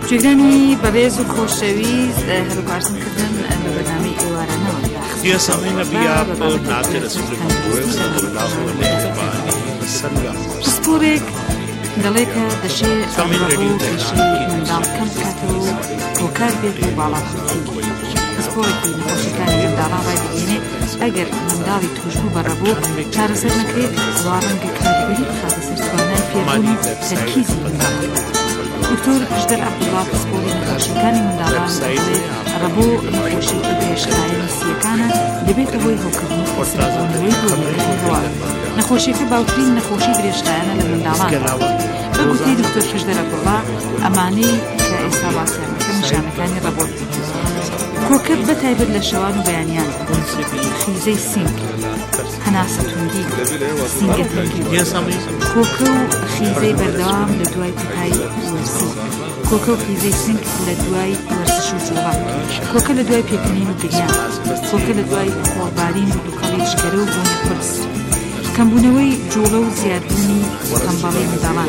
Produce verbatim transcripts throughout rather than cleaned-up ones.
جێگرانی بەڕێز و خۆشەویست هەروکارسنکردن لە بەرنامەی ئێوارانەوە يا سامعين بیا ناطق رسول الله صلى الله عليه وسلم سپۆرێک دەڵێکە دەشێت ڕەبوو پێشەی منداڵەکەم بکاتەوە هۆکار بێت و باڵاتوتی سپۆرێکی نەخۆشیەکانی منداڵان ڕایدەگەێنێ ئەگەر منداڵی توشبوو بە ڕەبوو چارەسەر نەکرێت وا ڕەنگە کاریگەری بخاتە سەر توانای فێربوونی تەرکیزی منداڵەکە. دکتۆر پشدەر عەبدوڵڵا پسپۆری نەخۆشیەکانی منداڵان دەڵێت ڕەبوو نەخۆشیەکی پێشخایە نسیەکانە دەبێتە هۆی هۆکردنی خۆسەربوونەوەی بۆنەکانی هەواڵ. نەخۆشیەکە باوترین نەخۆشی درێژخایەنە لە منداڵان. بە گوتەی دکتۆر پشدەر عەبدوڵڵا ئەمانەی کە ئێستا باسییان دەکەن نیشانەکانی ڕەبوون. کۆکرد بەتایبەت لە شەوان و بەیانیان خیزەی سینگ، هەناسە توندی، سینگە تەنگی، کۆکە و خیزەی بەردەوام لە دوای تکایی وەرزی، کۆکە و خیزەی سینگ لە دوای وەرزش و جوڵا، کۆکە لە دوای پێکەنین و گریان، کۆکە لە دوای خۆڵبارین و دووکەڵی جگەرە و بوونی قورس، کەمبوونەوەی جوڵە و زیادبوونی تەنبەڵی منداڵان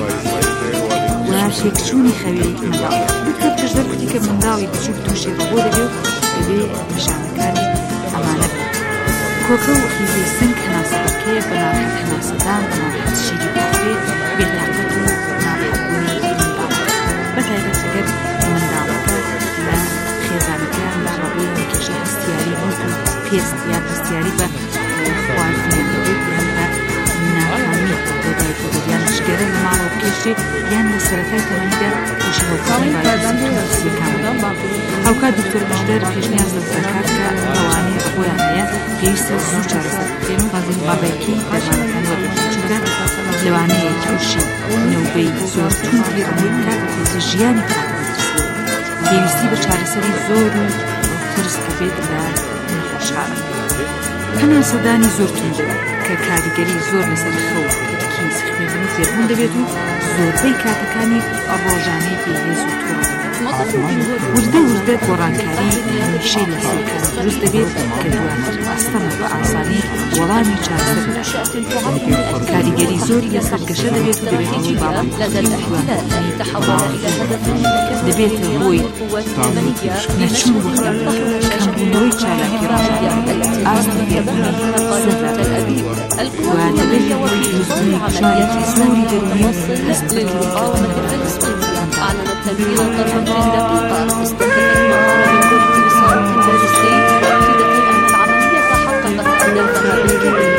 و تێکچوونی خەوی منداڵ. دکتۆر پشدەر گوتی کە منداڵی بچووک تووشی ڕەبوو دەبێت و دەبێ نیشانەکانی ئەمانە بێت. کۆکە و خیزەی سنگ هەناسە دەکرێت بە ناڕەحەت هەناسەدان، بە ناڕەحەت شیری بخوێت، بێتاقەت و ناڕەحەتبوونی منداڵ بەتایبەت ئەگەر منداڵەکە لە خێزانەکان لە ڕەبووی کێشە هەستیاری هەست و پێست یان هەستیاری بە خواردنیان دەبێت یان بە ناکامی بۆ دایکۆدەریان شگەرە لە ماڵەوە بکێشێت یان لە سەرەتای تەمەنیدا تووشی هەڵکەڵی نسیەکان بێت. هاوکات دکتۆر پشدەر پێشنیاز دەکات کە ئەوانەی ڕەبوویان هەیە پێویستە زوو چارەسەر بکرێن و بابەیەکی دەرمانەکان وەربگرن، چونکە لەوانەیە تووشی نەوبەی زۆر توندی ڕەبووی بکات و پێویستە ژیانی کاتەوە پێویستی بە چارەسەری زۆر و ترس دەبێت لە نەخۆشخانە. هەناسەدانی زۆر توندە کە کاریگەری زۆر لەسەر خەو تەرکیز خوێندن و فێربوون دەبێت و زۆربەی کاتەکانی ڕۆژانەی بێهێز و تووڕە. وردە وردە گۆڕانکاری هەمیشەی لە سێکەس دروست دەبێت کە دواتر ئەستەمە بە ئاسانی وەڵامی چارەسەر بدات. کاریگەری زۆری لەسەر گەشە دەبێت و دەبێت هەمووی باڵام دەبێت هۆی نەچوون بۆ خوێندنەوە، کەمبوونەوەی چالاکی ڕۆژانە، ئاستی فێربوونی سەرەتایی و دەبێت هۆی دروستبوونی هوشارێکی زۆری دەرونی و هەست بە أعلن التنفيذ طرحا دقيقة استخدم المهارة من كل اتصال ماجستي مؤكدة أن العملية حققت أهدافها بالكامل.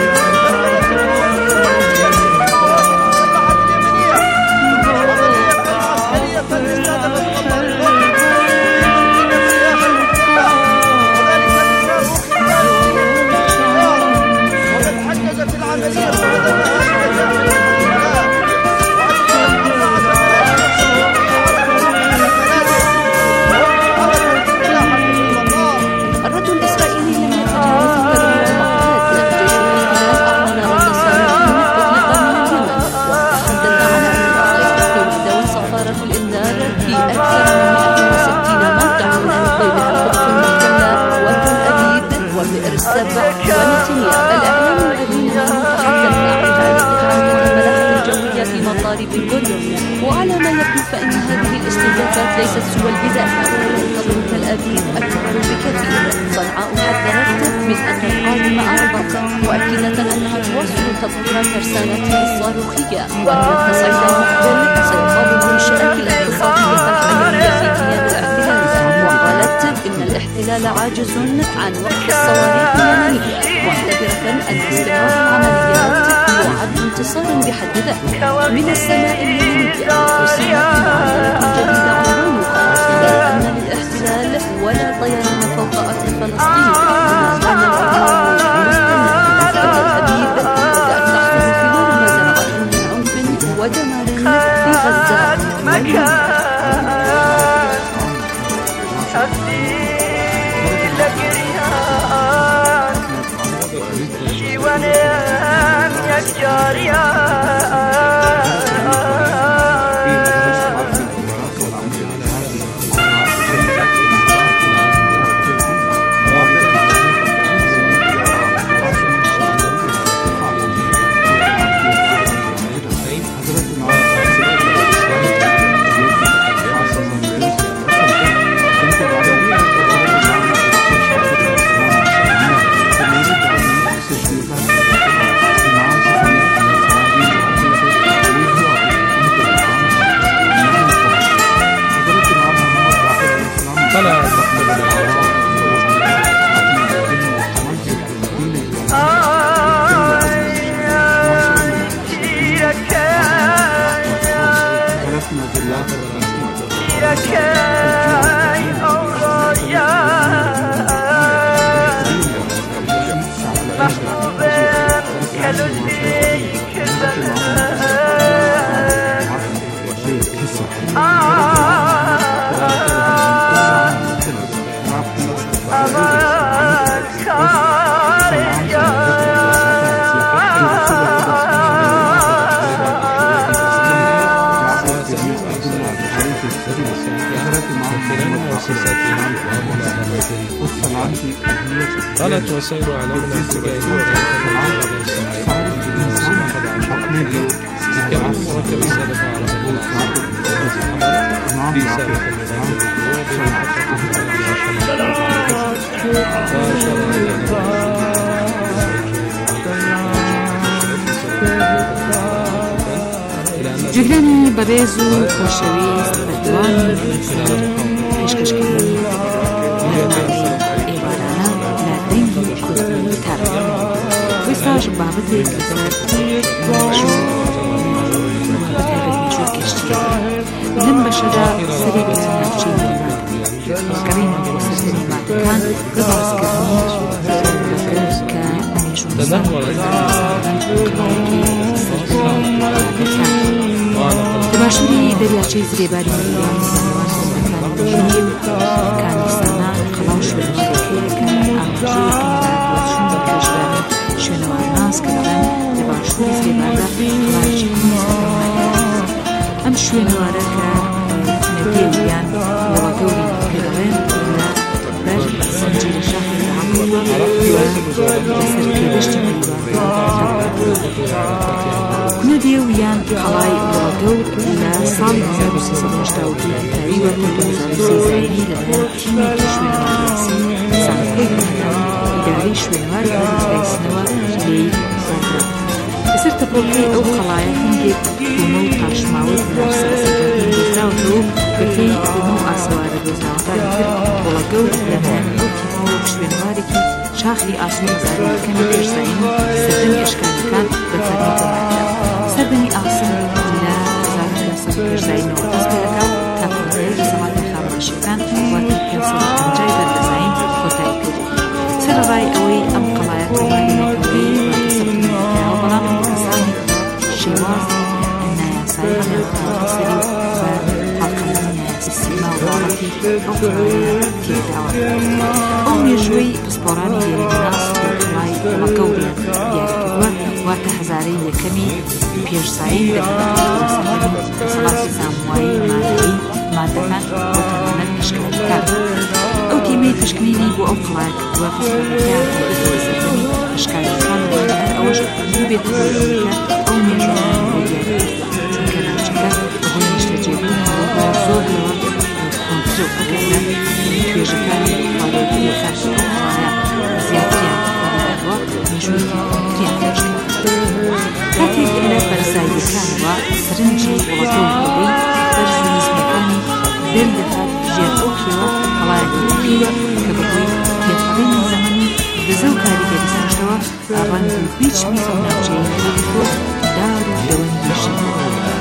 وعلى ما يبدو فإن هذه الاستهدافات ليست سوى البداية. تنتظر تل أبيب أكبر بكثير. صنعاء حذرت من أن القادم أعبق، مؤكدة أنها تواصل تطوير ترسانتها الصاروخية وأن التصعيد المقبل سيطالب إنشاء الاقتصادية الحيوية في كيان الاحتلال. وقالت إن الاحتلال عاجز عن وقف الصواريخ اليمنية، معتبرة أن استمرار العمليات يعد انتصارا بحد ذاته. من السماء اليمنية وسمت معادلة جديدة عنوانها غير أن للاحتلال ولا طيران فوق أرض فلسطين، وما زال العدوان مستمرا. تل أبيب بدأت تحصل ثمار ما زرعته من عنف ودمار في غزة واليمن. فلا تقبل قالت وسير علينا اتجاه كأن مركب السلف على في سالفة جگرانی بەڕێز و خۆشەویست بەدوان پێشکەشکردنی ئێوارانە لە دەنگی کوردی تارە وێستاش بابەتێک لەسەر بەتایبەت گەشتیە لەم بەشەدا سەرێک لە ناوچەی گەڕینەوە بۆ سەردەمی مادەکان بە باسکردنی کە دەباشووری دەریاچەی زرێباری میوانی سەردەکانی کاندستانە قەڵاو شوێنەوارەکەیەکە ئاماژەیەکەن بۆ چوونی کەژبانی شوێنەوار ناز کە دەڵێن لە باشووری زرێباردا قەڵاوێکی ئەم شوێنەوارە کە نەدێویان لەوەگەوری کە دەڵێن لە بەر زنجیرە شاخی عەقڵەوە لەسەر پێوەشتی کونەدێو یان قەڵای وڵەگەوت لە ساڵی هەزار و سێسەد و هەشتا و دوو تاریوە تا دوو هەزار و سێ زایری لەبەر تیمێکی شوێنەوارناسی سانەکەی ئیدارەی شوێنەواری هەڵبژاردنەوە لێی بەردرا لەسەر تەپۆڵکەی ئەو قەڵایە هەندێک بوومە و تاشماوت لە سەرسەکانی دۆزراوەتەوە بەپێی بوومە و ئاسوارە دۆزراوەکانی تر وڵەگەوت لە بەیانی ئەو تیمەوە شوێنەوارێکی شاخی ئاسوور زارەکەمی پێشساین و سەردەمی ئەشکانەکان بەکارهێنەوە سەردەمی ئاسن لە هەزار و نۆ سەد و پێشداینەوە دەست پێدەکا تا کۆتایی دەسەڵاتی خاوەنشەکان واتە پێنجسەد و پەنجای بەردەزین کۆتایی پێدەکات سەرەڕای ئەوەی ئەم قەڵایە کۆماری نەتەوەی واتەسەبتنەوە بەڵام کەسانی شێوازی نایاسایی نەخواردەسەری بە هەڵقەدەمی نایاسی سیما و باڵەتی ئەو قەڵایە تێداوە ئەو مێژووی پسپۆڕانی هێرەناس و قەڵای وڵەگەوریان دیاریکردووە واتە هەزارەی یەکەمی پێشساین دەکات دەسەڵاتی زانکۆیی مادەیی مادەکان بۆ تەنانەت ئەشکانەکان ئەو تیمەی پشکنینی بۆ ئەو قەڵایە کردووە پسپۆڕەکەیان بۆ سەردەمی ئەشکانەکان هەر ئەوەش بێتە بۆیەوەی ئەو مێژوویان بۆ دیاریکردووە چونکە ناوچەکە بەهۆی نیشتەجێبوونەوە زۆر لەوە کۆنترۆل ئەکردن توێژەکانی خاڵۆگیری خەش ئەو قەڵایە زیاتریان خۆڕداوە مێژوویەکی کۆنتریان پێشکرد کاتێک لە بەرزاییەکانەوە سەرنجی وڵەگەوت بەڕێی بەرزی نزمیەکانی دەردەخات ژێر ئەو پێوە قەڵایەکەوە کە بەهۆی تێپەڕینی زەمەنی دەزە و کاریگەری سەرشتەوە ڕەنگ و بیچمی ئەو ناوچەیە بۆ دار و دەوەندی ژنەوە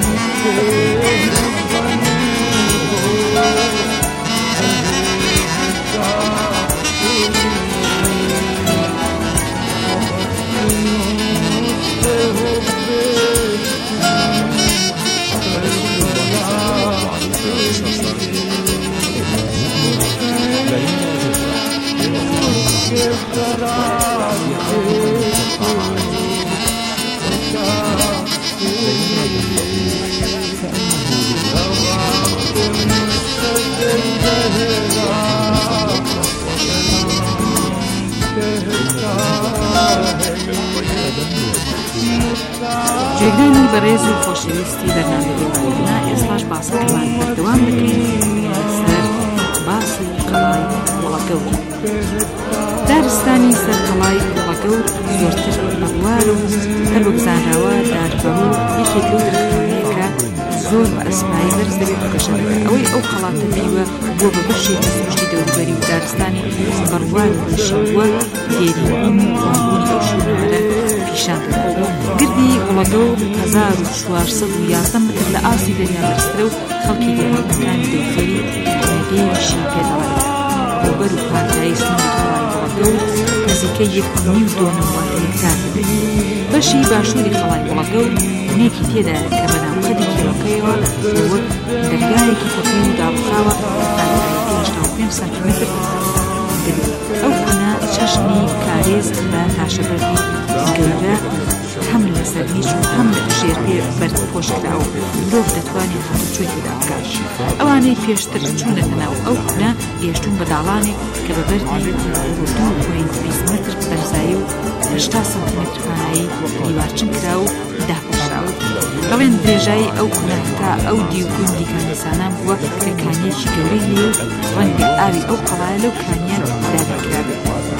جێگرانی بەڕێز و خۆشەویستی بەرنامەیەکانە ئێستاش باسەکەمان بەردەوام دەکەین لەسەر باسی قەڵای وڵەگەوت. دارستانی سەر قەڵای وڵەگەوت زۆرتر بەڕوار و هەر بەگوزانراوە داربەر و یەکێک لەو درەختانەیە کە زۆر زۆر بە ئەسمایی بەرز دەبێت و گەشە دەبێت ئەوەی ئەو خەڵاتە بیوە بۆ بە بەشێکی سروشتی دەوروبەری و دارستانی بەڕوار و بەشیوە دیێریبوون و بوونی ئەو شوێنەوەرە پیشان دەدات. گردی وڵەگەور هەزار و چوارسەد و یازدە متر لە ئاستی دەریا بەرزترە و خەڵکی دێڕەکانی دەوروبەری نەگەیشی پێدەڵێت. ڕووبەر و پارتایی سنووری خەڵای وڵەگەور نزیکەی یەک و نیو دۆنە واتە هێکتار دەبێت. بەشی باشووری خەڵای وڵەگەور نێکی تێدایە کە بەناو قەدی کێڵەکەیەوە وەک دەریایەکی تەپی و داڵخاوە پارتایی هێشتا و پێنج سانتیمەتر دەبێت. ئەو کونا چەشنی کارێز بە تاشەبەردی گەورە هەم لە سەرنیچ و هەم لە ژێرپێ بەرد پۆشکراوە و مرۆڤ دەتوانێت هاتوچۆی تێدا بکات. ئەوانەی پێشتر چوونەتە ناو ئەو کونا گەیشتون بە داڵانێک کە بە بەردی دوو پۆینت بیست متر بەرزایی و هەشتا سانتیمەتر پانایی دیوارچن کرا و داپۆشراوە. دەڵێن درێژایی ئەو کونا هەتا ئەو دی و گوندی کانیسانان بووە کە کانیەکی گەورەی هەیە و ڕەنگە ئاوی ئەو قەڵایە لەو کانیە دادەکرابێت.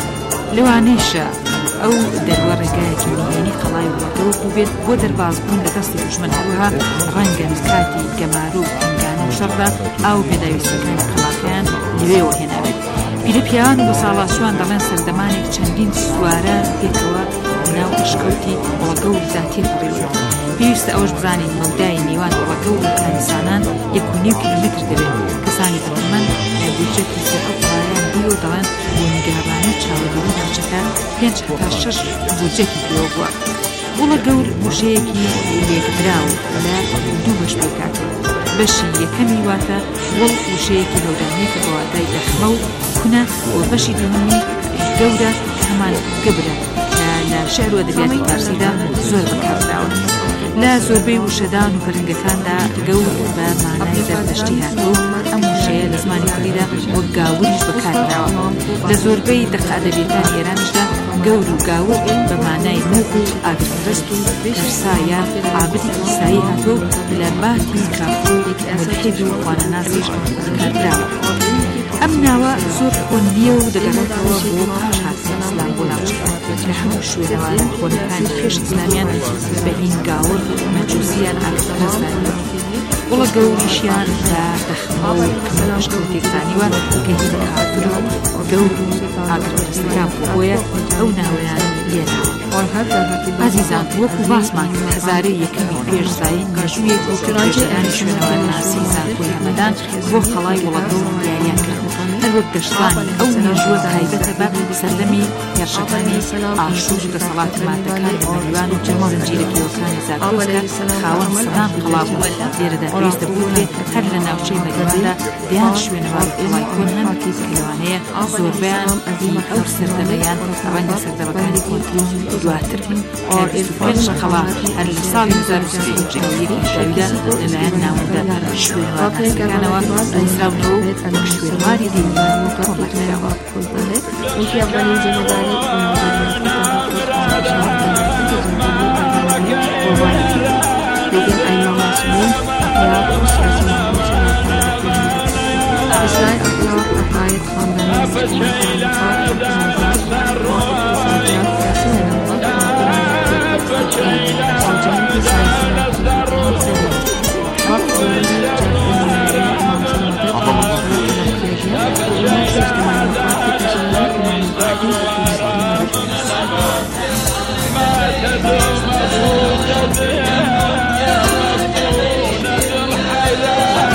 لەوانەیشە ئەو دەروە ڕێگایەکی میهێنی قەڵای وڵەگەور بووبێت بۆ دەربازبوون لە دەستی دوژمن. هەروەها ڕەنگە کاتی گەمارە و تنگانە و شەڕدا ئاو پێداویستەکانی قەڵاکەیان لەوێەوە هێناوێت. پیرە پیاوان بۆ ساڵاسوان دەڵێن سەردەمانێک چەندین سوارە پێکەوە ناو ئەشکەوتی وڵەگەور زاتیر بڕێوە. پێویستە ئەوەش بزانین مەودای نێوان وڵەگەور و کانیسانان یەک و نیو کیلۆمتر دەبێت. کەسانی دەوڵەمەند بودجەتی سەر ئەو قەڵایان دیوە دەڵێن بۆ نیگەڕانی و چاوەدەری ناوچەکە پێنج هەتا شەش بودجەتی پێوە بووە. وڵەگەور وشەیەکی لێکدراو لە دوو بەش پێکاتەوە. بەشی یەکەمی واتە وڵ وشەیەکی لەودانەیە کە بەواتای دەخمە و کونە و بەشی دووەمی گەورە هەمان گەبرە کە لە شێعر و ئەدەبیاتی فارسیدا زۆر بەکاردراوە. لە زۆربەی وشەدان و پەرنگەکاندا گەور بە مانای دەردەشتی هاتوو. ئەم وشەیە لە زمانی کوردیدا وەک گاوریش بەکاردراوە. لە زۆربەی دەقە ئەدەبیەکانی ئێرانیشدا گەور و گاور بە مانای موگ و ئاگرپەرست و ترسایە عابدی ئیسایی هاتوو لە باتی کافرۆیەک ملحید و خوانەناسیش بەکاردراوە. ئەم ناوە زۆر کۆنیە و دەگەڕێتەوە بۆ پاش هاتنی ئیسلام بۆ ناوچەکە. لە هەموو شوێنەوە کۆنەکانی پێش ئیسلامیان بە هینگاور مەجووسیان ئاگرپەرستدان. وڵەگەوریشیان بە دەخمە و ئەشکەوتێکزانیوە کە هین کافر و گەور و ئاگرپەرستەکان بوو. بۆیە ئەو ناوەیان لێناوە. عزیزان، وەکو باسمان کرد هەزارەی یەکەمی پێشزاین مێژوویەک بوو کە پێشدەرانی شوێنەوە ناسی زانکۆی هەمەدان بۆ خەڵای وڵەگەور دیاریان کرد. هەر وەک گەشتبانی ئەو مێژووە تایبەتە بە سەردەمی هێرشەکانی ئاشوور و دەسەڵاتی مادەکان لە مەریوان و زنجیرە پیرۆکانی زاکۆسکە خاوەن سەدان قەڵا بوو. لێرەدا پێویستە بوو هەر لە ناوچەی مەریواندا دیان شوێنەوە قەڵای کۆن هەن کە لەوانەیە زۆربیان ئەو سەردەمەیان ڕەنگە سەردەمەکانی کۆنترۆل دواتر بن. پێنج قەڵا هەر لە ساڵی هەزار و سێ سەد و یەکیشدا لەلایەن ناوەندە شوێنەوە ناسیەکانەوە دەنیراونەوە و شوێنواری دینی کۆمەڵکراوە. یکی اولین ذمه‌داری لیکن اینا مسئولین یا سیاسی اصلاح اخلاق عقاید خواندن ما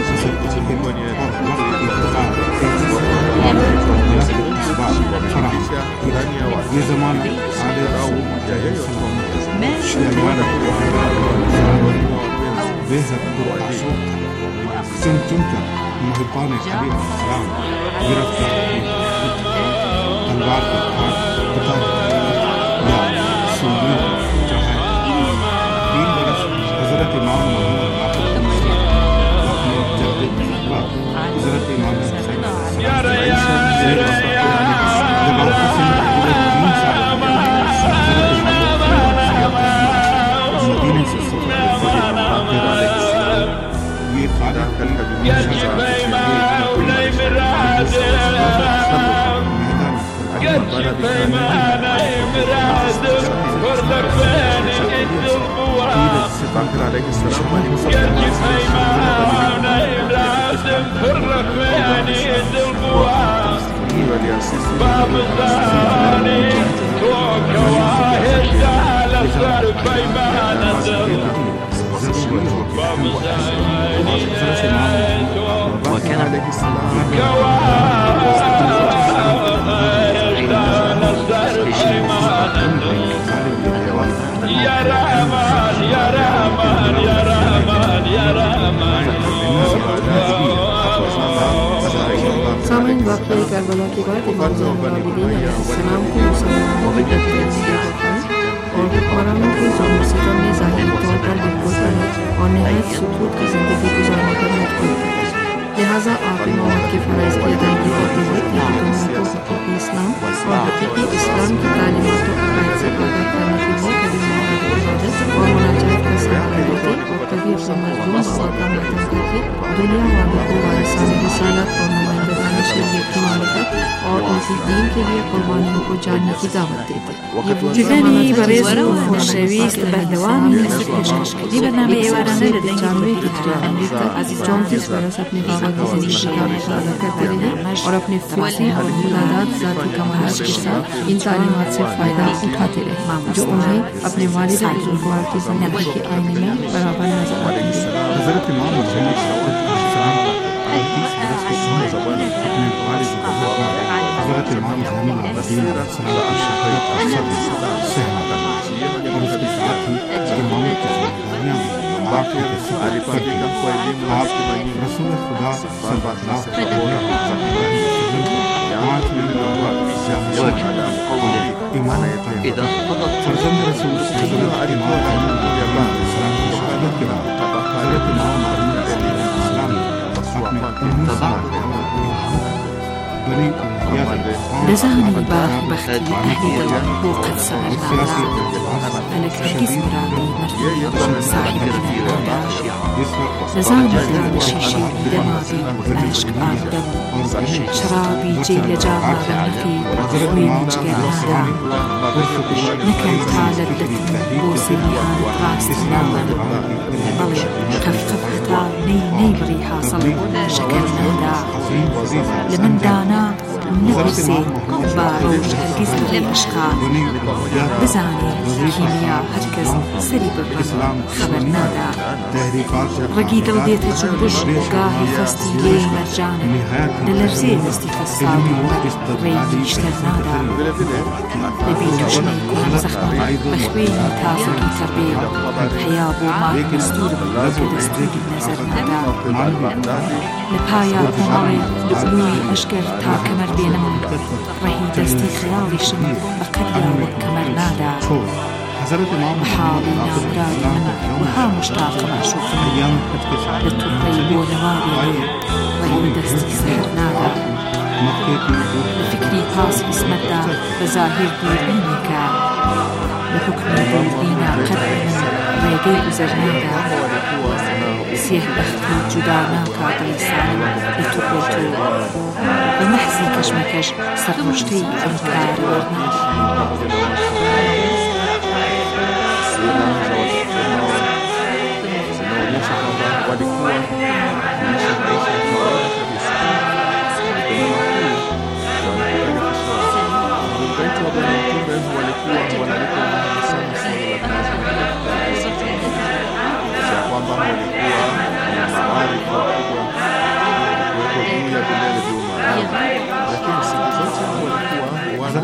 ये ज़माना बेहद पुरअसर चुन चुनकर मुहिब्बान खलील सलाम गिरफ्तार तलवार पर हाथ बता या सुनियों चढ़ाए। तीन बरस हजरत इमाम मोहम्मद अपने जद्दे हजरत इमाम ये खादा कल का وكان عليه السلام يا رحمن يا رحمن يا رحمن يا رحمن सामईन वाक़या करबला के बाद इमाम ज़ैनुल आबिदीन अलैहिस्सलाम को मुसलमानों की तरफ से और हुक्मरानों के जुल्म सितम ने ज़ाहिरी तौर पर बिल्कुल अलग और नहायत सुकूत की ज़िंदगी गुजारने पर मजबूर किया। लिहाजा आप इमामत के फ़राइज़ की अदायगी करते हुए मुसलमानों को हक़ीक़ी इस्लाम और हक़ीक़ी इस्लाम की तालीमात और अक़ायद से आगाह करने के लिए कभी इबादत और मुनाजात का सहारा लेते और कभी अपने मज़लूम बाबा का मातम करके दुनिया वालों को वारिसाने रिसालत और नुमाइंदगाने शरीयत की मानवत और उनकी दीन के लिए कुर्बानियों को जानने की दावत देते। جدانی برای زور خوشویست بردوامی از پیشکشی برنامه ایوارانه لدنگی امریکا चौंतीस बरस अपने बाबा की जिंदगी का मुताला करते रहे और अपने फिक्री और मुलादात ज़ाती कमालात के साथ इन तालीमात से फ़ायदा उठाते रहे जो उन्हें अपने वालिद बुज़ुर्गवार की ज़िंदगी के आईने में बराबर नजर आती है। हज़रत इमाम हुसैन अपने वालिद बुज़ुर्गवार हज़रत इमाम ज़ैनुल आबिदीन अलैहिस्सलाम की शफ़ाअत का सब सहना करना और उसके साथ ही इमामत की ज़िम्मेदारियां बाकी के सिपाही करके आप रसूल खुदा सल्लल्लाहु अलैहि वसल्लम पाँच मिनट ईमान إذا फर्जंद रसूल हज़रत इमाम अलैहिस्सलाम की शहादत के बाद हज़रत इमाम अलैहिस्सलाम لزاني باخ بختي أهلي هو قد سألنا فلك الجسم راضي مرتبط صاحب النهار لزاني دام شيشي دماغي عشق آدم شرابي جيل جامع بنقي وين جقل هذا نكن تعالدت بوسي عن راس نامن بلي خفخف اختار ني ني بريحة صلب شكل نهدا لمن دانا نفسي باروش هرگز لي أشقال بزاني كيمياء هرگز سري بالرم خبر نادا رقيد الديت جنبش قاهي خستي لي مرجاني للرزيل مستي فالصابي ريدي اشتر نادا لبيتوش نيكون زخمة بخويني تازكي تربية حيابو ما مستور بالرزو دستوكي بنزر نادا لبايا بمالي لبنوي أشكر تا كمر بينما رهي دستي خيالي شم بقرية وكمر نادا وحاضي نامرادي منه وها مشتاق ما أشوفه للطرقي ونواري رهي دستي سهر نادا لفكري تاسي اسمدا بظاهر ديريني كان لحكمي ديرينا قدر من ريقي بزرنادا سيح بختي جدانا كادريسان لتقلتو بمحزي كشمكش سرمشتي انكار kwamba walikuwa na maarifa makubwa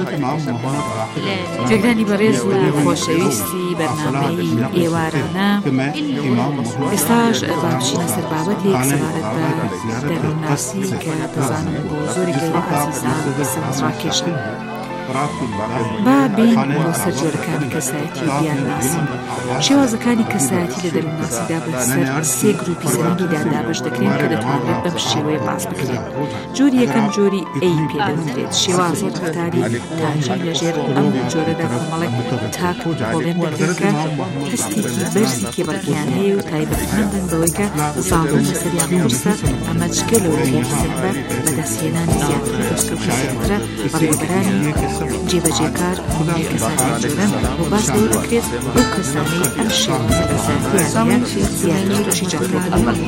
گوێگرانی بەڕێز و خۆشەویستی بەرنامەی ئێوارانە ئێستاش بابچینە سەر بابەتێک سەبارەت بە دەروناسی کە دەزانم بۆ زۆری گەورە عەزیزان سەرنجڕاکێشە. با بین بۆ سەرجۆرەکانی کەسایەتی دیارناسی. شێوازەکانی کەسایەتی لە دەروناسیدا بەسەر سێ گروپی سەرنگی دادابش دەکرێن کە دەتوانرێت بەم شێوەیە باس بکرێن. جۆری یەکەم جۆری ئەی پێدەوترێت، شێوازی ڕفتاری تاجی لەژێر ئەم جۆرەدا کۆمەڵێک تاک بۆڵێن دەکرێت کە هەستێکی بەرزی کێبەڵکیان هەیە و تایبەتمەندن بەوەی کە زاڵبوون لەسەریان قورسە. ئەمە چکە لەوەیەکی سەربە بە دەستهێنانی زیاتر دەستوپی سەرترە بەڕێوەبەرانی جێبەجێکار بۆ کەسانی جۆرەن و باس لەوە دەکرێت بۆ کەسانەی ئەم شێوازە کەسایەتیان زیاتر تووشی جەڵتێک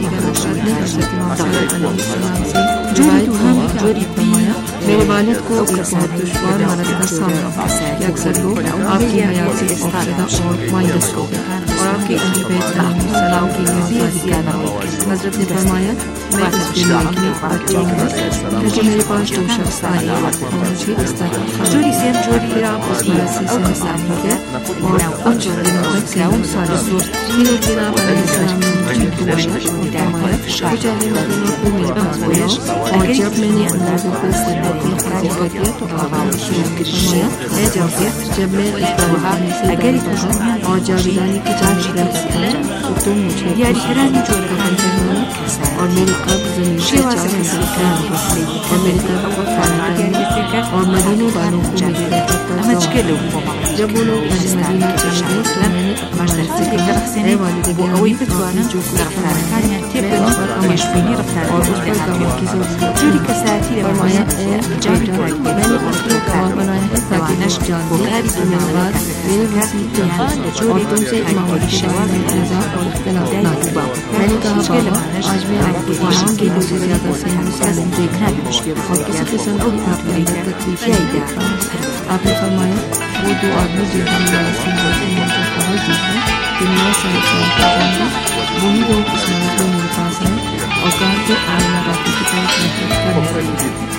جۆری دووهەم جۆری بیە मेहरबानीत को एक बहुत दुश्वार मरद का सामना है। अक्सर लोग आपकी हयात से इस्तादा और मायूस को और आपके अहले बैत सलाम की नियत हज़रत ने फरमाया मैं इस दुनिया की बच्चे हूँ जो मेरे पास जो शख्स आए मुझे इस्तादा جۆری سێم جۆری फिर आप उस मरसी से निशानी है और उन जोड़े में तक से उन सारे फिर जनाब अलैहिस्सलाम ने मुझे दुआया फरमाया मुझे मदीना को मेरा हुआ और जब मैंने अंदाज़े पर सल्लल्लाहु अलैहि कर दिया तो बाबा ने फरमाया मैं जब जब मैं इस दरवाज़े से अगर और जावेदानी की जांच करता तो तुम मुझे यारी करानी जोड़ रहा और मेरे कब्र ज़मीन से चारों तरफ और मेरी तरफ खाना और मदीने वालों को मेरी जब वो लोग मदीना चले गए तो मैंने अपना रखने वाले وأوي بتوانا رفتار كانيا تبدأ ويشبيني رفتار और उस पर गवाह की ज़रूरत جوري كساتي لما جاي كويس मैंने उसके गवाह बनाया है ताकि नश्क जान दे दुनिया बाद मेरे वसील और तुमसे माहौली शवाज़ इंतज़ार और इख्तिलाफ ना हो। मैंने कहा बाबा आज मैं आपके वहाँ के लोगों से ज़्यादा से मुसलमान देखना और किसी किस्म की आपने तकलीफ नहीं दी। आपने फरमाया वो दो आदमी जिन्होंने मसीह होते हैं जो खबर दी है कि मैं सारे साल का जाऊँगा वही लोग इस मदद में मेरे पास हैं और कहा कि आज मैं बाकी की तरफ नफरत कर रही हूँ।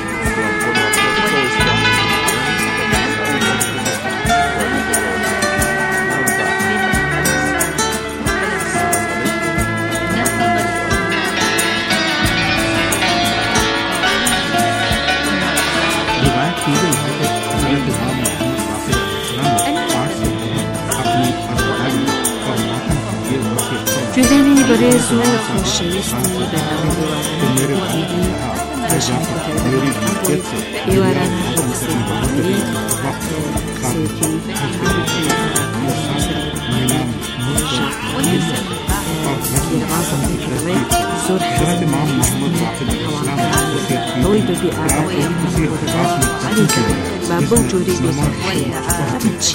جوێگرانی بەڕێز و خۆشەویستی بەنامەی ئێوارانە بەسەری زۆر ئەوەی بەبێ ئاگای با بەو جۆرەی بێت چی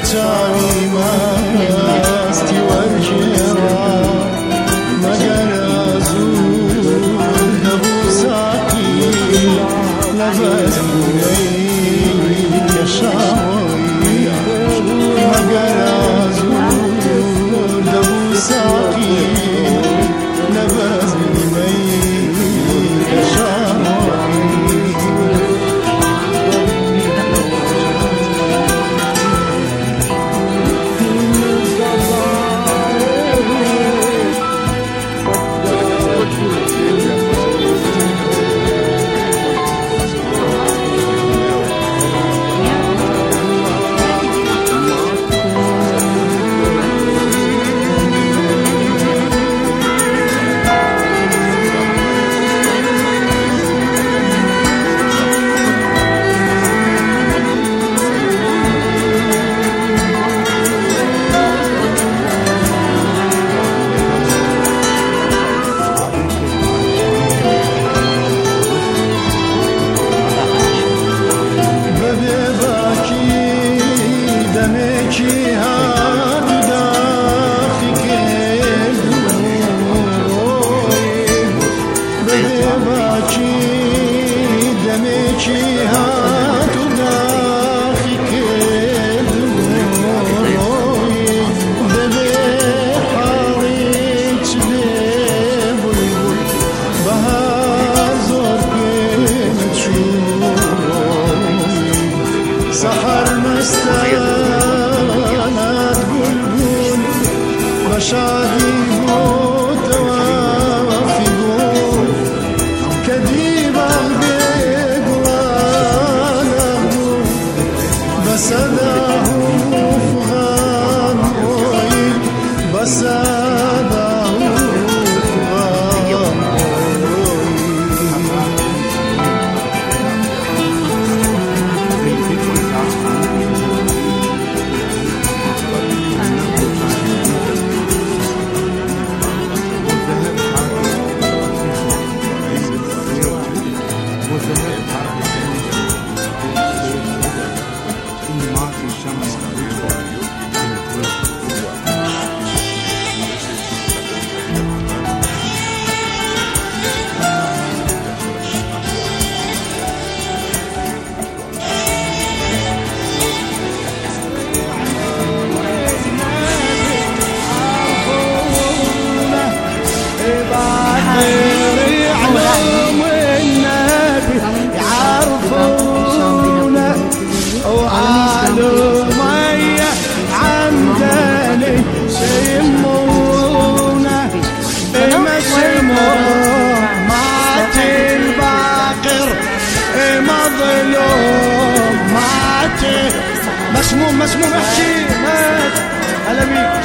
مسموم مسموم احكي مات هلا بيك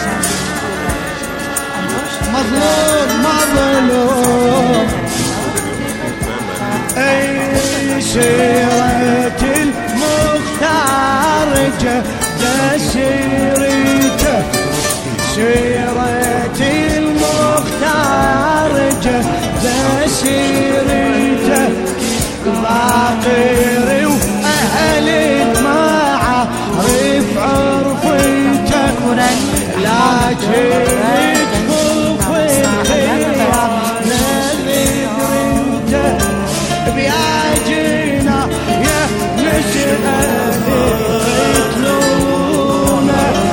مظلوم مظلوم اي سيرة المختار جدا سيرته سيرة المختار جدا سيرته باقر واهل معه عرف عرفيتك لكن تدخل في الخيار نذكر انت بياجينا يا نسأل يتلونا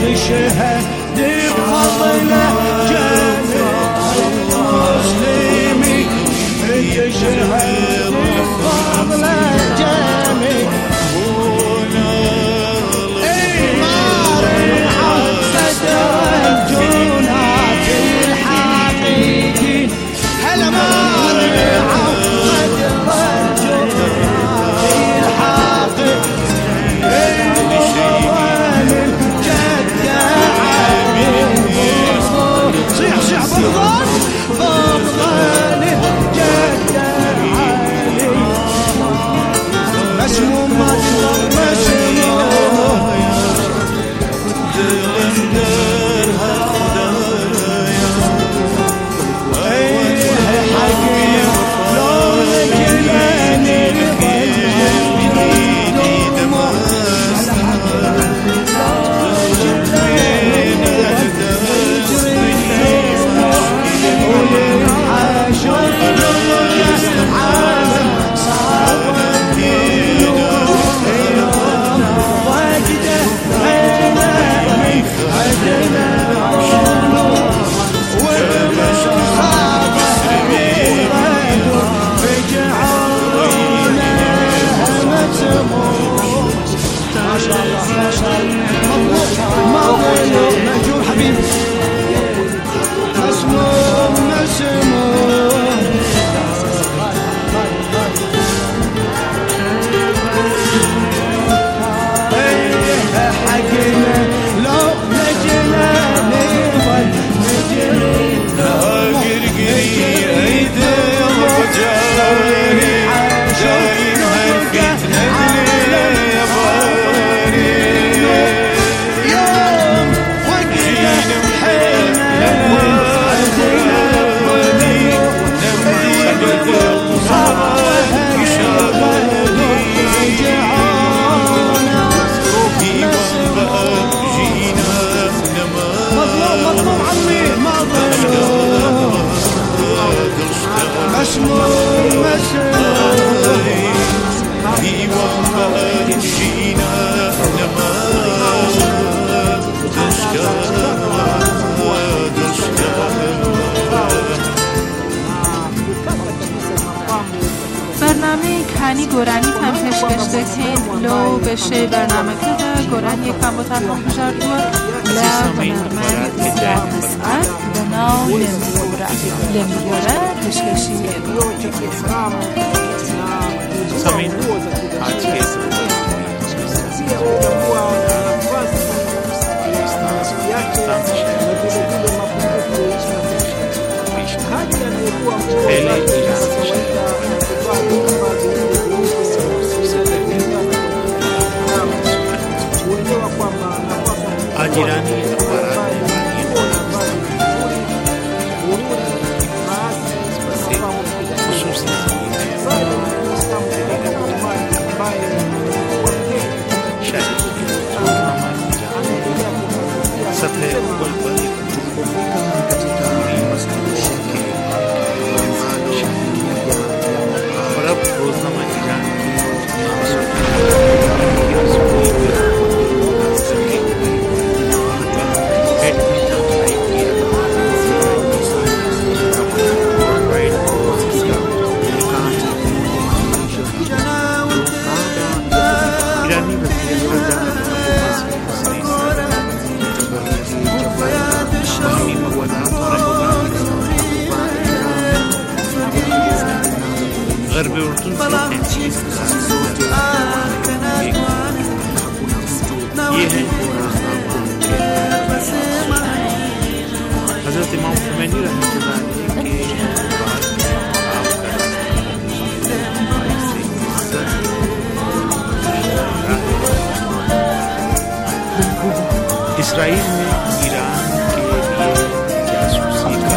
استشهد بفضله جميع المسلمين استشهد بفضله جميع برنامه کهانی گۆرانی تان پێشکەش دەکەین لەو بەشەی بەرنامەکەدا گۆرانی یەکان بۆتان هەڵبژاردووە لە هونەرمەند زیاد ئەسعەد بەناو لێمگۆرە لێمگۆرە پێشکەشی زمین आज के आज ईरानी अखबारात सतह पुल पर और अब रोजनामा ईरान غرب اردن ये है हजरत इमाम खुमैनी रहमतुल्लाह अलैह के इसराइल में ईरान के लिए जासूसी का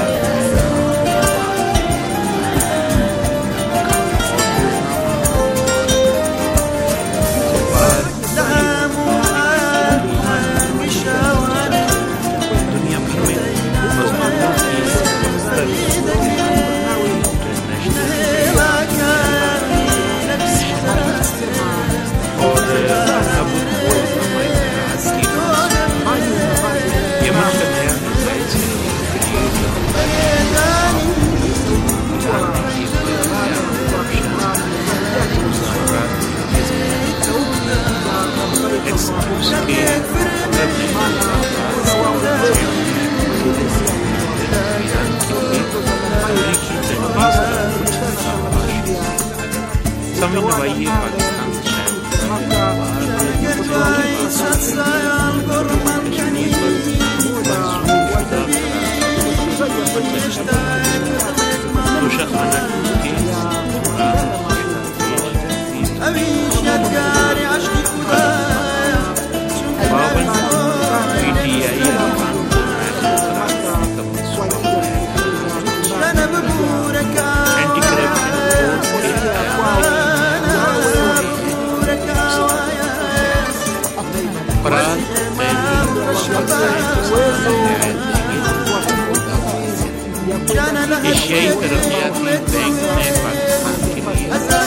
एशियाई तरक्याती बैंक ने पाकिस्तान के लिए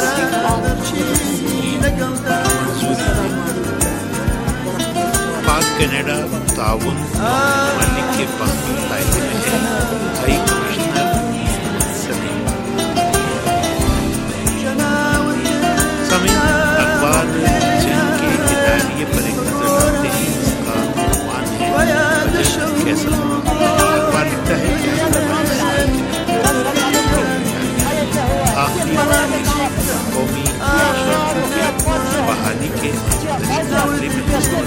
पाक कनाडा ताउन मालिक के पानी फायदे में है हाई कमिश्नर समीन अखबार चीन के इदारे पर एक नजर डालते हैं इसका अनुमान है कैसा अखबार लिखता है आखिरी कौमी बहाली के मामले में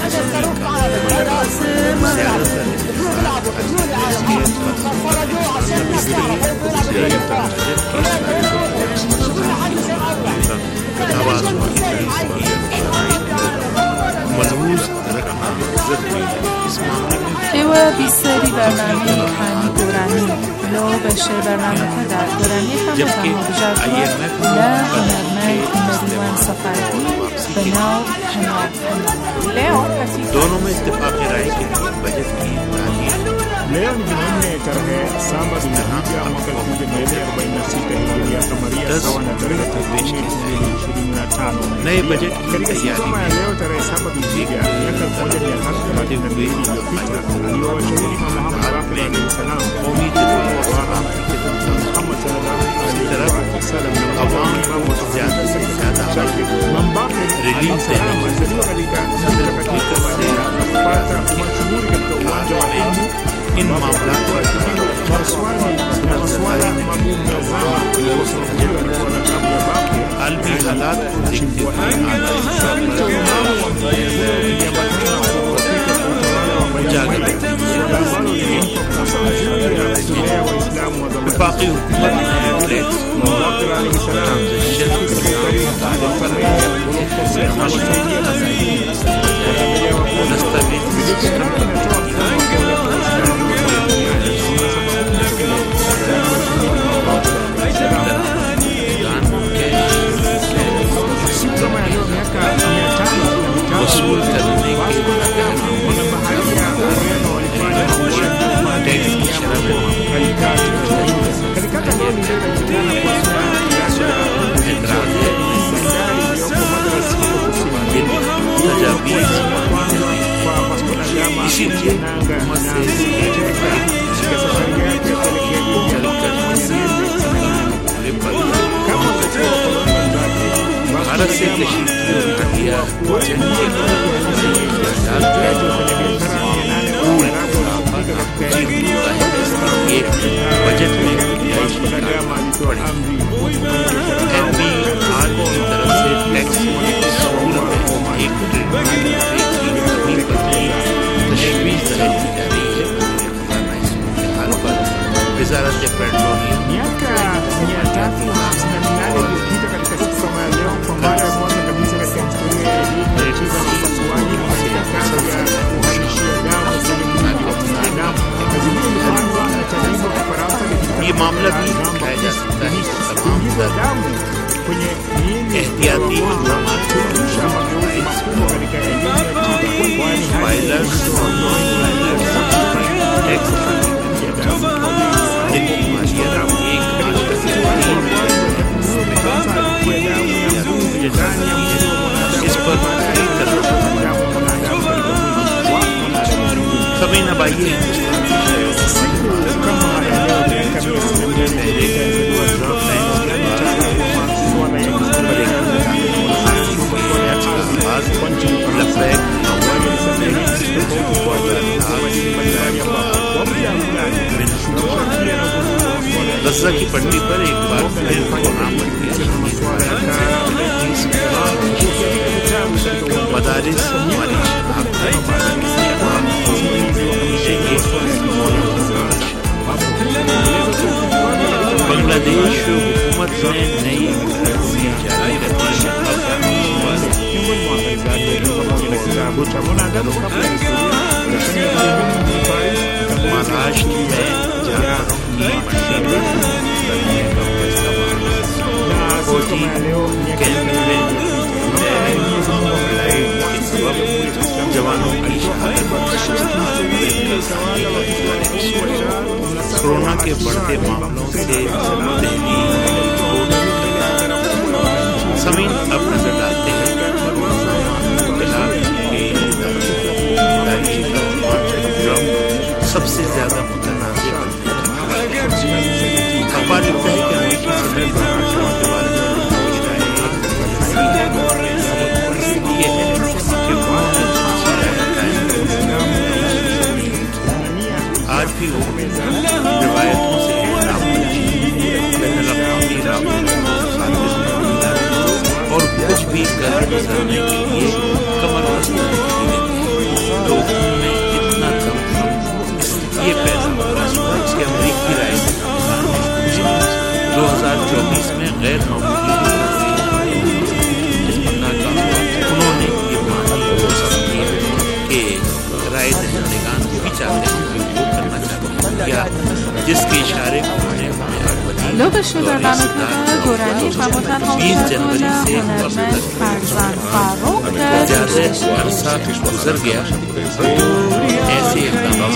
मलूज रखना जरूरी है इस मामले में एवं بیشتری برنامه خانی دورانی لو بشه برنامه که در دورانی هم بزرگ لا هنرمند مریوان سفردی به نام هنر दोनों में इत्तेफाक राय के लिए बजट की तारीख Leo ni Jumanne tarehe saba Julai mwaka elfu moja mia nne arobaini na sita Hijiria Kamaria sawa na tarehe ishirini na tano. नए बजट की Katika तैयारी siku ya leo tarehe saba Hijiria miaka elfu moja mia tatu thelathini na mbili iliyopita aliwashauri Mama Muhammad Baqir alayhi salam कौमी दिफा और आखिरी के दौरान Muhammad sallallahu alaihi तरफ wasallam अवाम को ज्यादा से ज्यादा Imam Baqir रिलीज देने की alizaliwa katika katika kupata mashuhuri katika uwanja wa elimu इन मामलों को आलमी हालात को देखते हुए विफाकी हुकूमत ने वसूल करने के टैक्स की शरह इसीलिए हुकूमत से भारत से कशीद हटिया जंगी एक बजट में गुंजाइश पड़ी एमपी आज की तरफ से टैक्स स्कूल में एक ट्रिलियन रुपए की कमी पर तशवीश जाहिर की जा रही है हाल पर वजारत petroleum miaka mia tatu hamsini na minane iliyopita katika siku kama ya leo, kwa mara ya kwanza kabisa katika historia ya elimu ya tiba na upasuaji katika kanda ya uhalisia damu kwenye mwili wa binadamu, azimio lilifanywa na tabibu wa Kifaransa ये मामला भी उठाया जा सकता है तमाम damu kwenye miili एहतियाती इक़दाम kurusha mageuzi makubwa katika elimu ya tiba, kwani वायरस और नॉन वायरस टैक्स जिनकी मालियत एक इस पर सभी नबाइए गज़ा की पट्टी पर एक बार फिर मदारिस बांग्लादेश हुकूमत ने नई जारी रखी महाराष्ट्र में जानवरों की कैंप में जवानों की शहादत कोरोना के बढ़ते मामलों से दिल्ली समीन अब नजर डालते हैं सबसे ज्यादा मुतनाज़ अखबार लिखता है कि अमेरिकी सदर डोनाल्ड ट्रंप के बारे में ये है कि आज भी वो रिवायतों से और कुछ भी कर गुजरने के लिए कमर बस्ता लोगों में इतना कम ये पैदा हुआ कि अमेरिकी राय दो हजार चौबीस में गैर मामूली उन्होंने ये मानी कि राय दहिंदगान भी चाहते हैं कि वो करना चाहते हैं या जिसके इशारे को उन्होंने لوبش برنامه کده گورانی کموتن बीस जनवरी से فرزند فاروق ज्यादा अरसा गुजर गया ऐसे इकदाम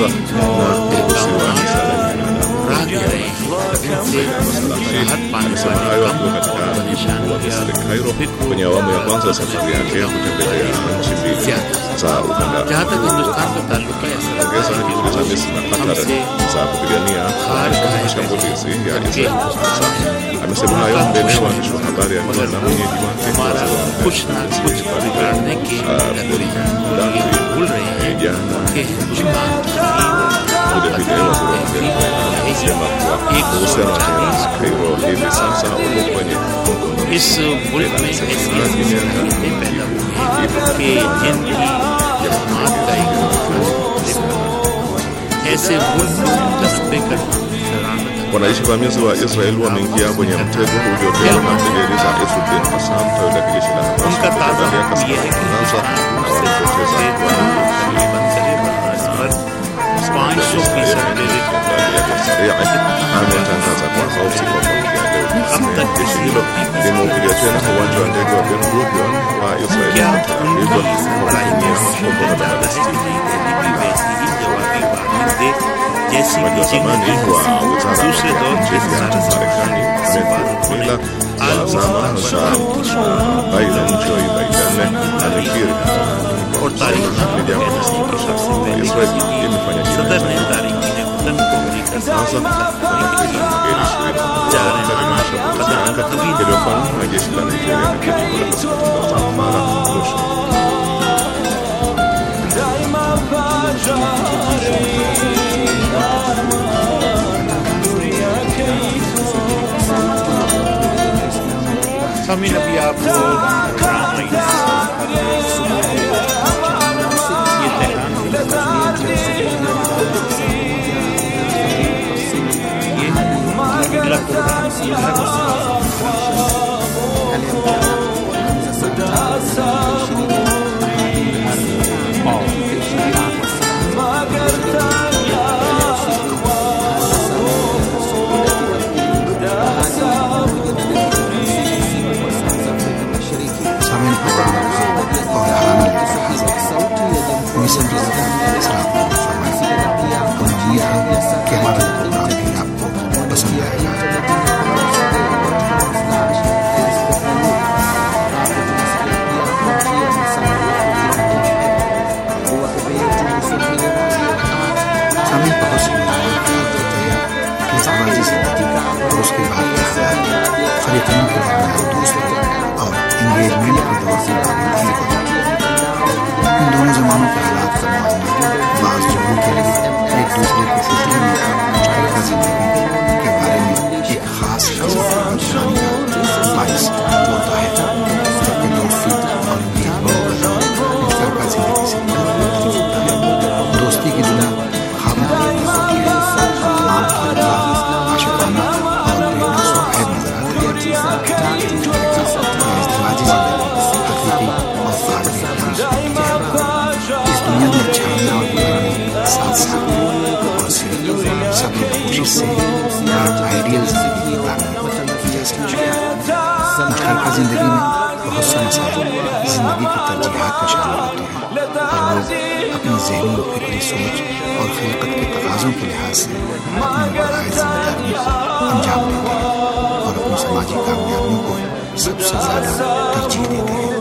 राह दे रहे हैं जिनसे राहत पाने वाले कम परेशानी kwenye awamu ya kwanza safari yake ya kutembelea nchi mbili za ukanda. जहाँ तक हिंदुस्तान का ताल्लुक है Ongeza juhudi za Misri na Qatar za kupigania mashambulizi ya Israel. Amesema hayo mbele ya waandishi wa habari akiwa na mwenyeji wake हमारा कुछ ना कुछ बिगाड़ने के भूल रहे हैं कि Hindustan moja video akisema kuwa uhusiano wa Kairo hivi sasa uko kwenye इस मुल्क में ऐसी स्थितियां पैदा हुई हैं कि जिनकी जमात का एक ऐसे मुल्क को तस्बे करना Wanajeshi vamizi wa Israel wameingia kwenye mtego uliopewa na ndege za Izuddin Qassam, tawi la kijeshi la Hamas, ndani ya Qassam kuanza na kupoteza पाँच सौ फीसद ametangaza kwamba usiku wa kuamkia leo jeshi hilo limeupiga tena uwanja wa ndege wa Ben Gurion wa Israel, hivyo wanatumia makombora na balistiki. Wazamani wa wizara ya nchi ya Marekani Mela wa zama za Biden Joe Biden amekiri ni jambo lisilotisha kwamba Israel imefanya jinai sasa wanakiri magari ishirini katika mashambulizi ya anga yaliyofanywa na jeshi la Nigeria na jeshi la kaskazini la Zamfara mwisho. Samin अभी आपको जिंदगी में बहुत से मसाइल जिंदगी की तरजीहात का शामिल होते हैं और वो लोग अपनी ज़हनी और फिक्री सोच और खिलकत के तकाज़ों के लिहाज से अपनी फ़राइज़ ज़िम्मेदारियों को अंजाम देते हैं और अपनी समाजी कामयाबियों को सबसे ज़्यादा तरजीह देते हैं।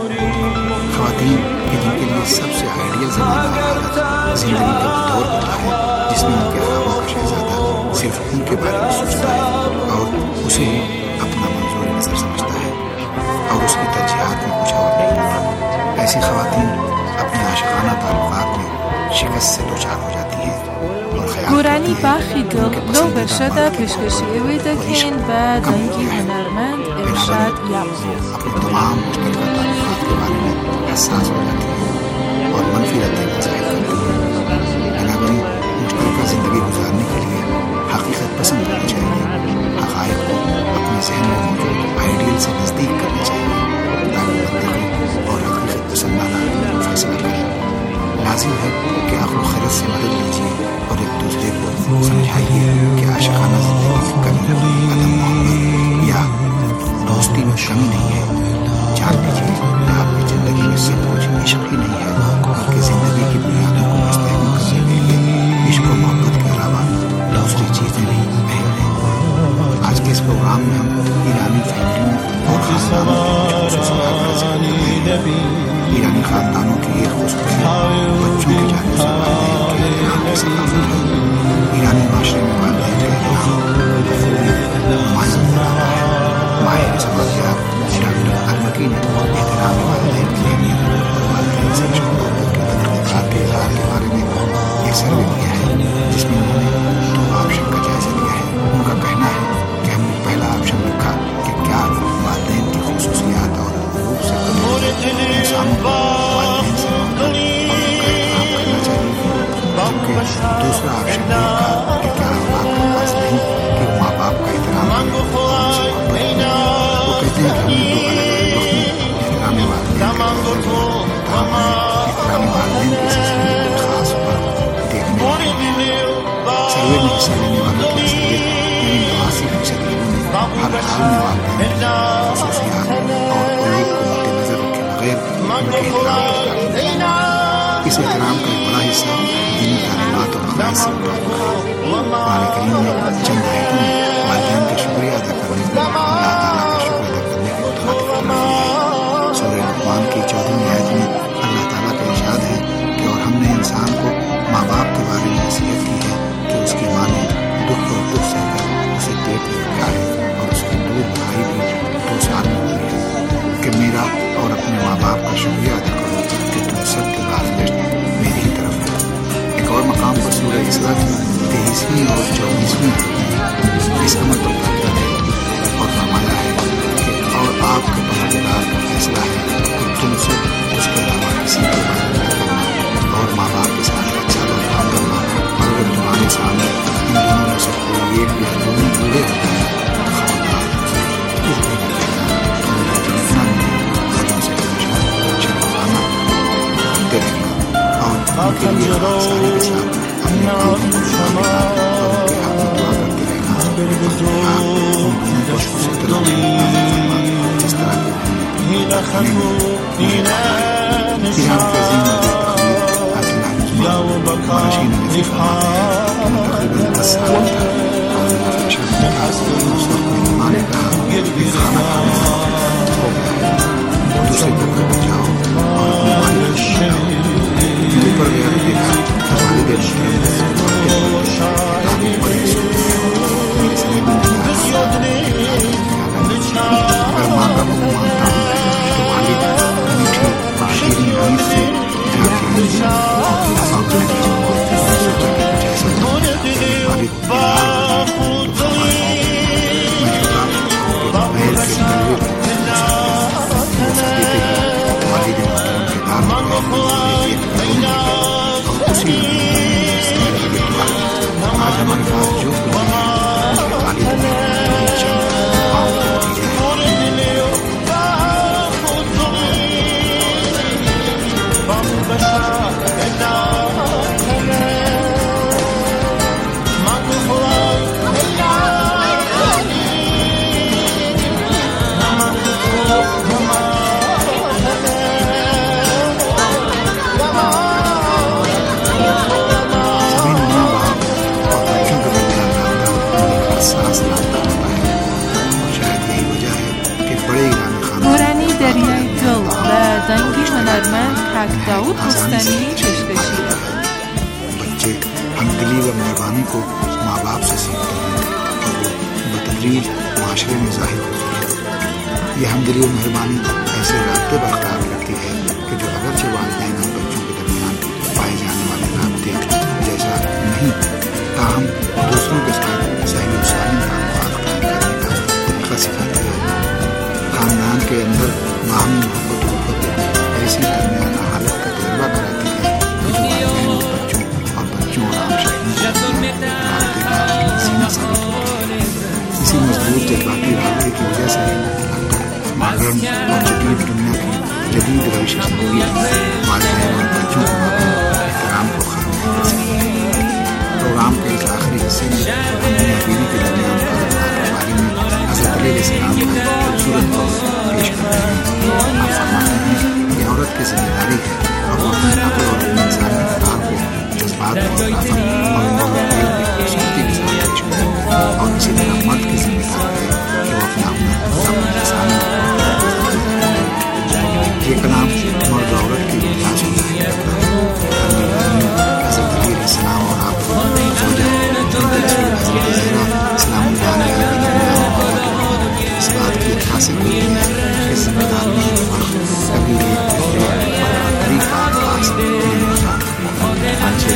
ख़वातीन के जिनके लिए सबसे आइडियल ज़माना हालत ज़िंदगी का वो दौर होता है जिसमें उनके ख्वाबों का शहज़ादा सिर्फ उनके बारे में सोचता है और उसे ही अपना मंजूर नज़र समझता है और उसकी तरजीहात में कुछ और नहीं होता। ऐसी ख़वातीन अपने आशिकाना ताल्लुकात में शिकस्त से दोचार हो जाती हैं और ख्याल گۆرانی باخی دڵ لەو بەشەدا پێشکەشی ئەوەی دەکەین بە دەنگی هونەرمەند ئێرشاد یاغوی. अपने तमाम मुश्तरका ताल्लुकात के बारे में हसास हो जाती है और मनफी रद्द ज़ाहिर करती है। बराबरी मुश्तरका ज़िंदगी गुजारने के लिए हकीकत पसंद करनी चाहिए, हक़ाइक़ को अपने ज़हन में मौजूद आइडियल से नज़दीक करना चाहिए ताकि मंतक़ी और हकीकत पसंदाना फैसला करें। लाजिम है कि अक़्ल ख़रद से मदद लीजिए और एक दूसरे को समझाइए कि आशिक़ाना ज़िंदगी की कमी अदम मोहब्बत या दोस्ती में कमी नहीं है। जान लीजिए कि आपकी ज़िंदगी में सब कुछ इश्क ही नहीं है, बल्कि ज़िंदगी की बुनियादों को मुस्तहकम करने के लिए इश्क और मोहब्बत के अलावा दूसरी चीज़ें भी अहम हैं। आज के इस प्रोग्राम में हम ईरानी फैमिलियों और ख़ानदानों की खुसूसी बात का ज़िक्र करेंगे। ईरानी ख़ानदानों की एक खुसूसियत बच्चों की जानिब से वालिदैन के एहतराम की सक़ाफ़त है। ईरानी माशरे में वालिदैन का एहतराम बख़ूबी नुमायाँ होता है। माहिर ज़बानियात शिराज़ अल-मकीन एहतराम वालिदैन की अहमियत और वालिदैन से इश्क मोहब्बत के तरीक़ात के इज़हार के बारे में एक सर्वे किया है जिसमें उन्होंने दो ऑप्शन का जायज़ा लिया है। उनका कहना है कि हमने पहला ऑप्शन रखा कि क्या वालिदैन की खुसूसियात और रूप से इंसानों को वालिदैन से मोहब्बत और उनका एहतराम करना चाहिए, जबकि दूसरा ऑप्शन ये था कि क्या हम आपके पास नहीं कि वो माँ बाप का एहतराम करें और उनसे मोहब्बत करें। वो कहते हैं कि हमने दो अलग अलग वक्त में एहतराम वालिदैन का एहतराम वालिदैन के सिलसिले में ख़ास फर्क देखने को मिला। सर्वे में हिस्सा लेने वालों की अक्सरियत यानी नवासी फीसद लोगों ने हर हाल में वालिदैन की खुसूसियात और उलूब को मद्देनज़र रखे बगैर उनके एहतराम पर कायम है। इस एहतराम का एक बड़ा हिस्सा दीनी तालीमात और अक़ाइद से मुताल्लिक़ है। कुरान करीम में चंद आयतों में वालिदैन का शुक्रिया अदा करने को अल्लाह ताला का शुक्र अदा करने के मुतरादिफ़ करार दिया है। सूरह लुक़मान की चौदहवीं आयत में अल्लाह ताला का इरशाद है कि और हमने इंसान को माँ बाप के बारे में नसीहत की है कि उसकी माँ ने दुख और दुख सहकर उसे पेट में रखा है और उसके दो भाई भी दो साल में हुए हैं कि मेरा और अपने माँ बाप का शुक्रिया अदा करो कि तुम सबकी बाज़गश्त मेरी ही तरफ है। एक और मकाम पर सूरह इसरा की तेईसवीं और चौबीसवीं इस अमर पर ताक़ीद है और फरमाया है कि और आपके परवरदिगार का फैसला है कि तुमसे उसके अलावा किसी के बारे में करना और माँ बाप के साथ अच्छा बर्ताव करना, और अगर तुम्हारे सामने इन दोनों में से कोई एक या दोनों बूढ़े होता है तो खबरदार इस दिन में कहना उनकी जितना नहीं और उनसे हमेशा शर्माना करते रहना और उनके लिए सारे के साथ अपने काम को शुरू करना और उनके हाथ में दुआ करते रहना। आप उन दोनों को उसी तरह जिस तरह के ईरान के ज़िम्मे माशी ने नज़ीर फरमाते हैं कि मैं तकरीबन दस साल था और मेरा फैशन था। उस वक्त मेरी माँ ने कहा कि खाना खाने का हो गया है, दूसरे कमरे में जाओ और अपने वालिद को बताओ। ऊपर गया तो देखा कि वालिद किताबें पढ़े सुनते हैं। मेरे समझ में नहीं आया अगर माँ का मुँह मानता हूँ तो वालिद मीठी और शीरीन नींद से जाके उसी حاج داود رستمی پیشکشی داد. बच्चे हमदिली व मेहरबानी को माँ बाप से सीखते हैं और वो बतदरीज माशरे में जाहिर होती है। ये हमदिली व मेहरबानी ऐसे राब्ते बरकरार रखती है कि जो अगरचे वालिदैन और बच्चों के दरमियान पाए जाने वाले राब्ते जैसा नहीं, ताहम दूसरों के साथ सही और सालिम ताल्लुकात कायम करने का तरीका सिखाती है। खानदान के अंदर बाहमी मोहब्बत और उल्फत ऐसी दरमियाना हालत का तजर्बा कराती है कि जो वालिदैन और बच्चों और बच्चों और आम शहरों के राब्ते का सीना साबित होती है। इसी मजबूत जज्बाती राब्ते की वजह से मॉडर्न और जदीद दुनिया की जदीद रविश ज़िंदगी वालिदैन और बच्चों के माबैन एहतराम को ख़त्म नहीं कर सकती। प्रोग्राम के इस आखिरी हिस्से में हम मियां बीवी के दरमियान ताल्लुकात के बारे में हज़रत अलैहिस्सलाम की खूबसूरत कौल पेश करते हैं। आप फरमाते हैं कि औरत की जिम्मेदारी है और वो अपने अक़ल और अपने इंसानी इक़्तिदार को जज्बात और ताक़त और मौक़िफ़ की खूबसूरती के साथ पेश करें, और इसी तरह मर्द की जिम्मेदारी है कि वो अपना अपना अपने इंसानी ये कलाम मर्द औरत की लिहाज से जाहिर करता है। हज़रत अली अलैहिस्सलाम और आप इस बात की खासियत होती है कि जिम्मेदारी में फर्क कभी एक दूसरे और बराबरी का आभास नहीं होता। अच्छे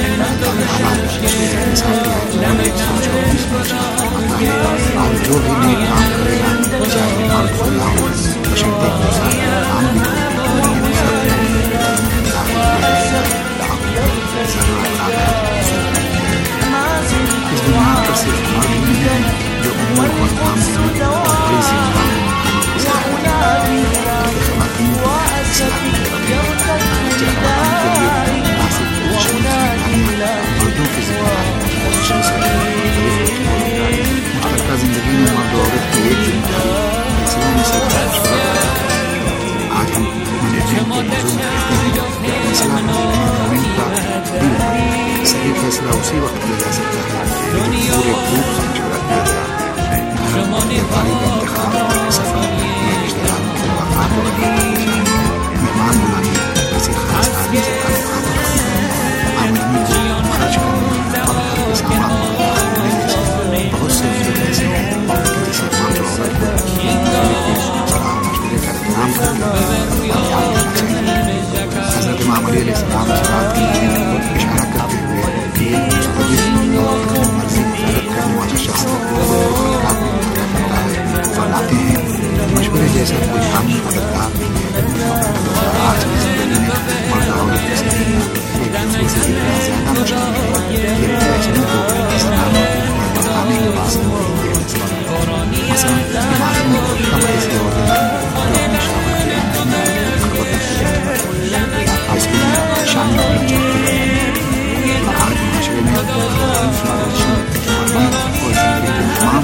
और जो भी नेक काम करेगा चाहे मर्द हो या हो बशर्ते के साथ काम भी इस बुनियाद पर सिर्फ मर्द नहीं है जो उम्र और काम देने और बड़ी जिम्मेदारी निभाने की ख़वातीन को इस्लामी जज्बात के लिए मुनासिब मर्दों की जिम्मेदारी मुश्तरका ज़िंदगी में मर्द और औरत की एक जिम्मेदारी फैसलों में से आज हम मैनेजमेंट के मौजूद कहते हैं कि फैसला मैनेजमेंट का दिल सही फैसला उसी वक्त किया जा सकता है जब पूरे ग्रुप से मशवरा किया जाए। गाड़ी का इंतखाब, सफ़र, रिश्तेदारों के मुलाकात और मेहमान बुलाने, किसी खास आदमी से ताल्लुकात रखने, आमदनी को खर्च करने और घर के सामान को खरीदने जैसे बहुत से उसूल ऐसे हैं जिसे मर्द और औरत को सलाह मशवरे का एहतराम करके ध्यान देना चाहिए। हज़रत इमाम अली अलैहिस्सलाम की बात की इशारा करते हुए कि ये मुस्तक़बिल और अपनी मर्ज़ी मुताबिक करने वाला शख्स खलक़ात में मुतला करता है। फरमाते हैं मशवरे जैसा कोई कानूनी मददगार नहीं है। आज की ज़िंदगी में मर्द और औरत की ज़िंदगी एक दूसरे से जितना ज़्यादा मुश्किल है। ये फैसलों को सलामत और बताने के वास्ते मसलन इमाम में कम ऐसे होते हैं जो अपने शावर के अंदर में खलबत में आज की शामिल होना चाहते हैं। आज माशरे में और ज़िंदगी के तमाम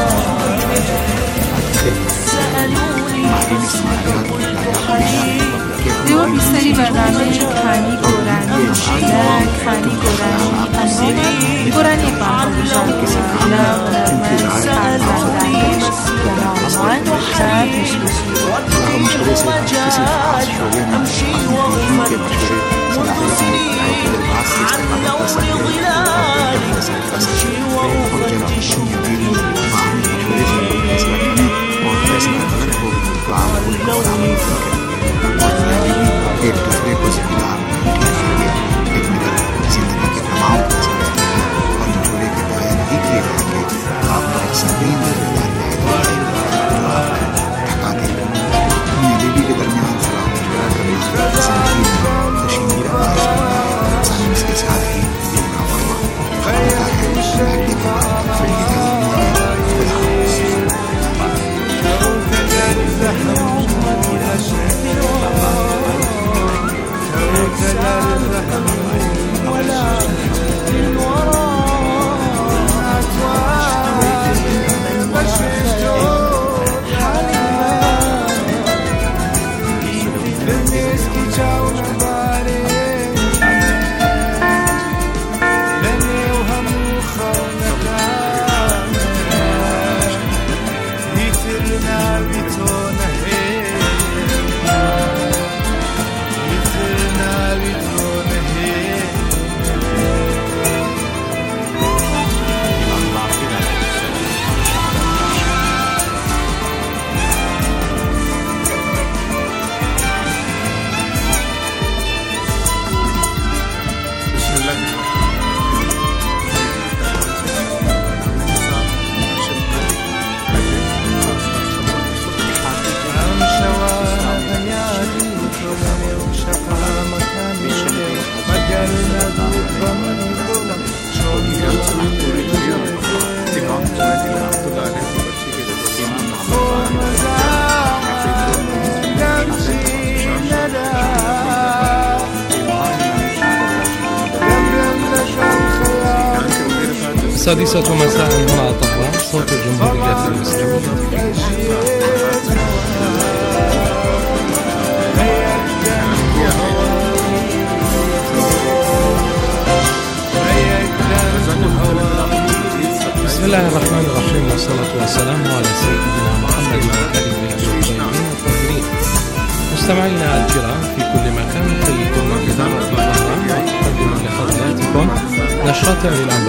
دیو بیشتری برنامه خانی گورانی شیلک خانی گورانی انوری گورانی پاهوشان کسیلا ونرمن خانزاندانش ونامان شاد مشکشی مشکل से किसी खास शोबे में अपनी टीम के मशवरे सलाहियतों और तजुर्बात से इस्तेमाल कर सकते हैं और बेहतर फैसले कर सकते हैं। और जब दुनिया बीवी बाहमी मशवरे से फैसला करें और फैसला गलत हो तो आप उनको बराबर करें और मियां बीवी एक दूसरे को जिम्मेदार ठहराएंगे। एक मिनट जिंदगी के तमाम फैसले लेते हैं और मशवरे के बगैर ही किए जाएंगे तो आप पर एक संगीन जिम्मेदारी आएगी जो आप थका देगी। मियां बीवी के दरमियान सलाह मशवरा करना जिंदगी में खुशी का बायस बनता है। इंसान इसके साथ ही योगा फरमा होता है। अगले बार फिर इजाज़त दीजिए। السادسة مساء هنا طهران صوت الجمهورية الإسلامية. بسم الله الرحمن الرحيم، والصلاة والسلام على سيدنا محمد وعلى آله الطيبين الطاهرين. مستمعينا الكرام في كل مكان، نحييكم من إذاعة طهران وتقدم لحضراتكم نشرة من